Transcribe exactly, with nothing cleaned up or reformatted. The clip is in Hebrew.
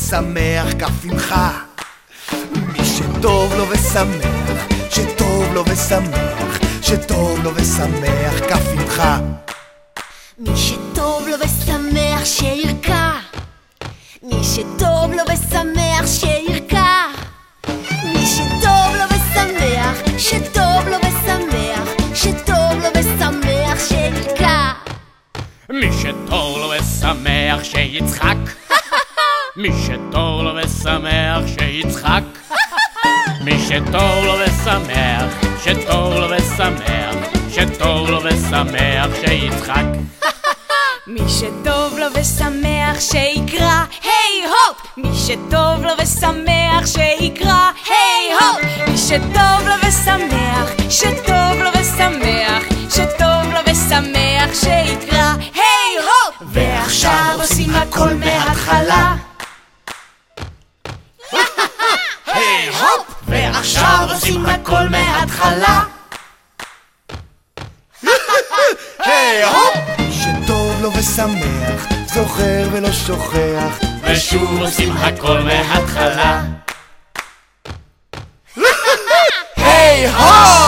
ושמח כף עמך. מי שטוב לו ושמח, שטוב לו ושמח, שטוב לו ושמח כף עמך. מי שטוב לו ושמח שירקע, מי שטוב לו ושמח שירקע, מי שטוב לו ושמח, שטוב לו ושמח, שטוב לו ושמח שירקע. מי שטוב לו ושמח שיצחק, מי שטוב לו ושמח שיצחק, מי שטוב לו ושמח, שטוב לו ושמח, שטוב לו ושמח שיצחק. מי שטוב לו ושמח שיקרא היי הופ, מי שטוב לו ושמח שיקרא היי הופ, מי שטוב לו ושמח, שטוב לו ושמח, שטוב לו ושמח שיקרא היי הופ. ועכשיו עושים הכל מההתחלה, היי הופ, ועכשיו עושים הכל מההתחלה. היי הופ! שטוב לו ושמח, זוכר ולא שוכח, ושוב עושים הכל מההתחלה. היי הופ!